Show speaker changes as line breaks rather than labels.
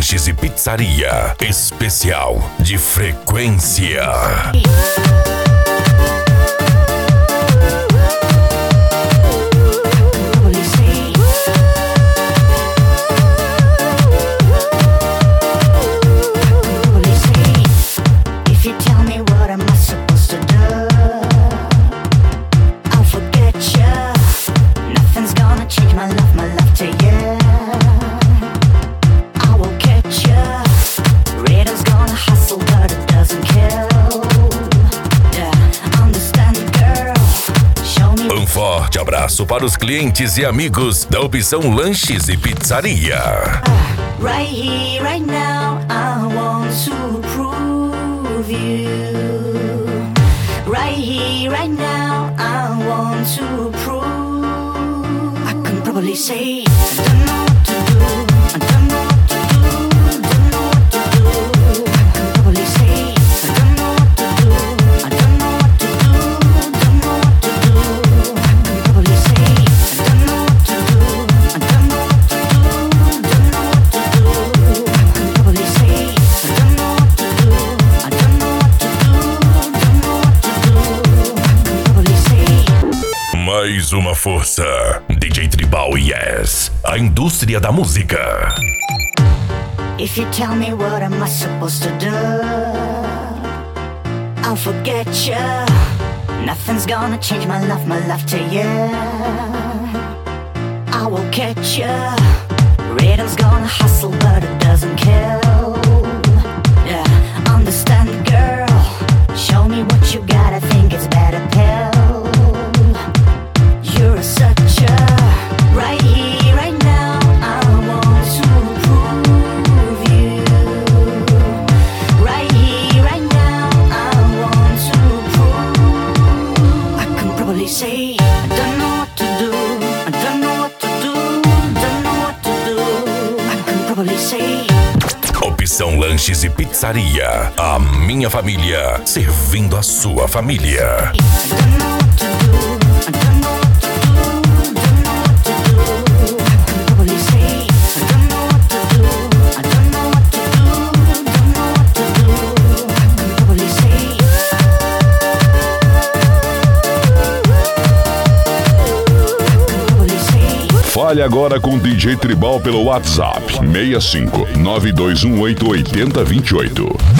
Lanches e Pizzaria. Especial de frequência. Forte abraço para os clientes e amigos da Opção Lanches e Pizzaria.
Right here, right now, I want to prove you. Right here, right now, I want to prove. I can probably say I don't know what to do. I don't know what to do. Don't know what to do. I can probably say I don't know what to do. I don't know what to do. Don't know what to do.
Mais uma força. DJ Tribal Yes. A indústria da música.
If you tell me what am I supposed to do, I'll forget you. Nothing's gonna change my love to you. I will catch you. Rhythm's gonna hustle but it doesn't kill. Yeah, understand girl. Show me what you got, I think it's better pill. You're such a right here, right now, I want to prove you. Right here, right now, I want to prove. I can probably say I don't know what to do. I don't know what to do. Don't know what to do. I can probably say.
Opção Lanches e Pizzaria. A minha família servindo a sua família.
I don't know what to do. I don't know what to do. Don't know what to do. I can probably say I don't know what to do. I don't know what to do. Don't know what to do. I can probably say.
Fale agora com DJ Tribal pelo WhatsApp 65 921888028.